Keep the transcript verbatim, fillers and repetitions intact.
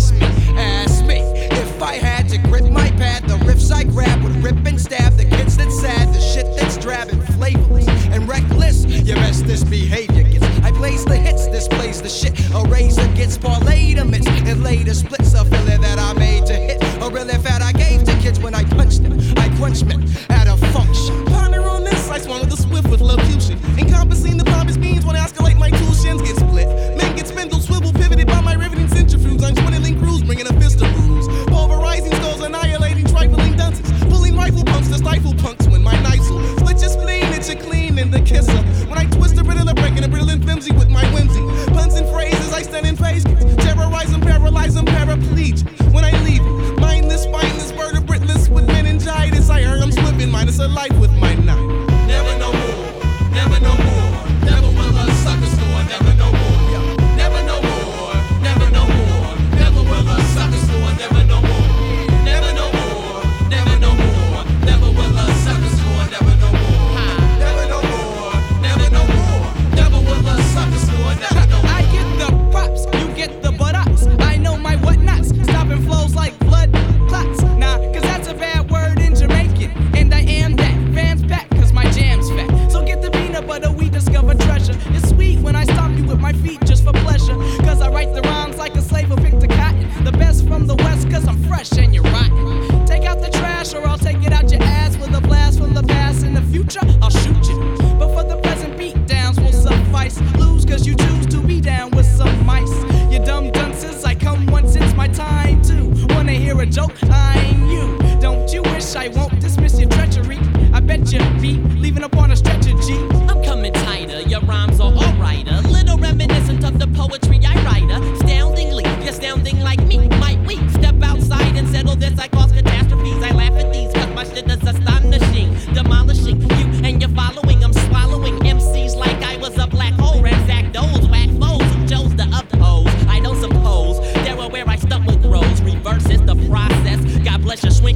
ask me, ask me if I had to grip my pad, the riffs I grab would rip and stab the kids that's sad, the shit that's drab and flavorless and reckless. You mess this behavior gets. I blaze the hits, displays the shit. A razor gets parlayed amidst and later splits a filler that I made to hit. A really fat I gave to kids when I punched them. I crunch men at a function. Ponder on this, I swung with the swift with locution. Encompassing the promised means when I escalate my two shins get split. Men get spindle, swivel, pivoted by my riveting centrifuge. I'm twinning crews, bringing a fist of rules. Pulverizing skulls, annihilating trifling dunces. Pulling rifle pumps to stifle punks when my knives will split your spleen, it's your clean in the kisser. When I twist the riddle, breaking a brilliant flimsy with my whimsy. Puns and phrases, I stand in face. Terrorize them, paralyze them, paraplegic. When I leave it, mindless, spineless, vertebrateless with meningitis. I earn them swimming, minus a life with my knife. Never no more, never no more. Never will a sucker store, never no more. Never no more, never no more. Never will a sucker store, never no more. Never no more, never no more. Never will a sucker store, never no more. Never no more, never no more. Never will a sucker store, never no more. I get the props, you get the buttocks. I know my whatnots, stopping flows like blood clots. Nah, cause that's a bad word in Jamaican. And I am that, fans back cause my jam's fat. So get the peanut butter, we discover treasure. It's sweet when I stomp you with my feet just for pleasure. Cause I write the rhymes like a slave who picked the cotton. The best from the west cause I'm fresh and you're rotten. Take out the trash or I'll take it out your ass with a blast from the past. In the future, I'll shoot you. But for the present, beat downs will suffice. Lose cause you choose to be down with some mice. You dumb dunces, I come once, it's my time too. Wanna hear a joke? I'm you. Don't you wish I won't dismiss your treachery? I bet you be leaving up on a stretcher, G. I'm coming tighter, your rhymes are alright. A little reminiscent of the poetry I write. Astoundingly, you're sounding like me. Might we step outside and settle this? I cause catastrophes. I laugh at these cause my shit is astonishing. Demolishing you and your following. I'm swallowing M Cs like I was a black hole. Ransack those whack foes who chose to uphold. I don't suppose they're aware I stumble grows. Reverse is the process. God bless your